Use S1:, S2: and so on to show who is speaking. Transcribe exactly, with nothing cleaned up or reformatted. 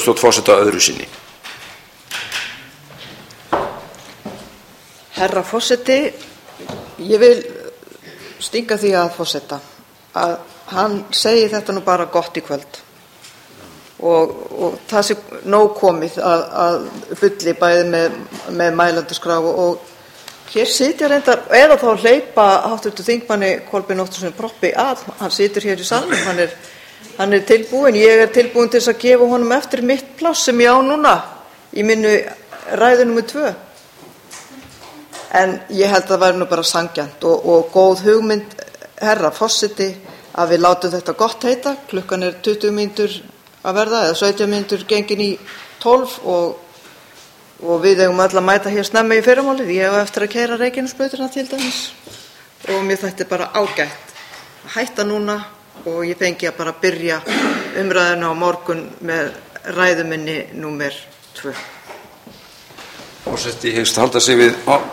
S1: Ræðustól forseta öðru sinni.
S2: Herra forseti, ég vil stinga því að forseta að hann segi þetta nú bara gott í kvöld og, og það sé nóg komið að, að bulli bæði með, með mælendaskrá og hér sitja reyndar, eða þá hleypa háttvirtur þingmanni Kolbeini Óttarssyni Proppé að, hann situr hér í salnum, hann er, hann er tilbúinn, ég er tilbúinn til þess að gefa honum eftir mitt pláss sem ég á núna í minni ræðu númer tvö. En ég held að það væri nú bara sanngjarnt og, og góð hugmynd, herra forseti, að við látum þetta gott heita. Klukkan er tuttugu mínútur að verða, eða sautján mínútur gengin í tólf og, og við eigum öll að mæta hér snemma í fyrramálið. Ég hef eftir að keyra Reykjanesbrautina til dæmis og mér þætti bara ágætt að hætta núna og ég fengi að bara byrja umræðuna á morgun með ræðu minni númer tvö.
S1: Forseti hyggst halda sig við